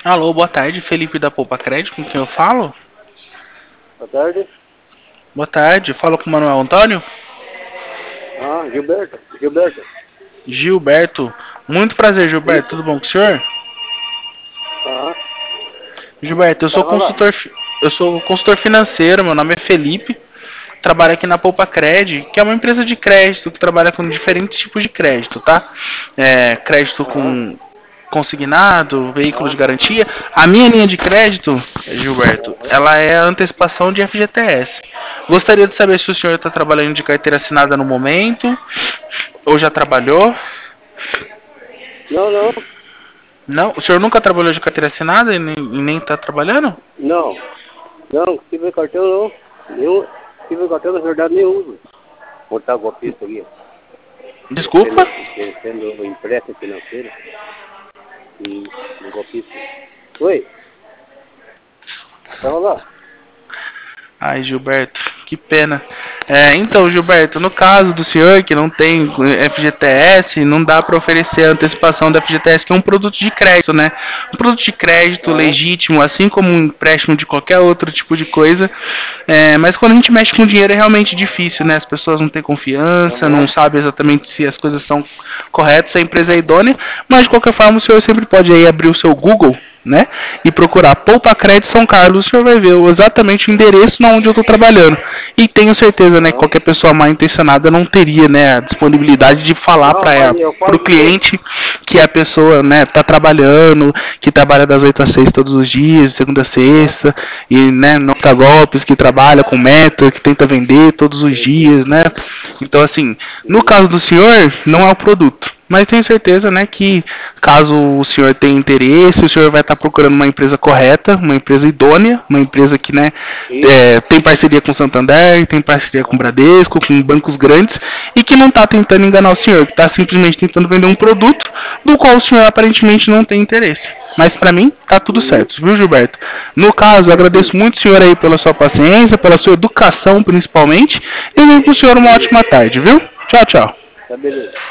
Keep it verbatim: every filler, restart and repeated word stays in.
Alô, boa tarde, Felipe da Poupa Crédito, com quem eu falo? Boa tarde. Boa tarde, falo com o Manuel Antônio? Ah, Gilberto. Gilberto. Gilberto, muito prazer, Gilberto, Isso. tudo bom com o senhor? Ah, Gilberto, eu sou vai falar. consultor, fi- eu sou consultor financeiro, meu nome é Felipe, trabalho aqui na Poupa Cred, que é uma empresa de crédito que trabalha com diferentes tipos de crédito, tá? É, crédito Aham. com consignado, veículo de Ah, garantia. A minha linha de crédito, Gilberto, aham. ela é a antecipação de F G T S. Gostaria de saber se o senhor está trabalhando de carteira assinada no momento, ou já trabalhou. Não, não. Não, o senhor nunca trabalhou de carteira assinada e nem, e nem está trabalhando? Não. Não, se tiver cartão não. Eu, se tiver cartão, na verdade, nem uso. Botar golpista aqui. Desculpa? Sendo um empréstimo financeiro. E um golpista. Oi. Vai falar. Ai, Gilberto, que pena. É, então, Gilberto, no caso do senhor que não tem F G T S, não dá para oferecer a antecipação da F G T S, que é um produto de crédito, né? Um produto de crédito Aham. legítimo, assim como um empréstimo de qualquer outro tipo de coisa. É, mas quando a gente mexe com dinheiro é realmente difícil, né? As pessoas não têm confiança, não Aham. sabem exatamente se as coisas são corretas, se a empresa é idônea. Mas de qualquer forma, o senhor sempre pode aí abrir o seu Google, né? E procurar Poupa Crédito São Carlos, o senhor vai ver exatamente o endereço na onde eu estou trabalhando. E tenho certeza, né, que Aham. qualquer pessoa mal intencionada não teria, né, a disponibilidade de falar Não, mas para eu o faço tudo. cliente que a pessoa, né, tá trabalhando, que trabalha das oito às seis todos os dias, de segunda a Aham. sexta, e, né, não dá golpes, que trabalha com meta, que tenta vender todos os Sei, sei. dias, né? Então, assim, no Uhum. caso do senhor, não é o produto. Mas tenho certeza, né, que caso o senhor tenha interesse, o senhor vai estar procurando uma empresa correta, uma empresa idônea, uma empresa que, né, Isso. é, tem parceria com o Santander, tem parceria com o Aham. Bradesco, com bancos grandes, e que não está tentando enganar o senhor, que está simplesmente tentando vender um produto do qual o senhor aparentemente não tem interesse. Mas para mim, tá tudo Uhum. certo, viu, Gilberto? No caso, eu Certinho. agradeço muito o senhor aí pela sua paciência, pela sua educação principalmente, e desejo para o senhor uma ótima tarde, viu? Tchau, tchau. Tá beleza.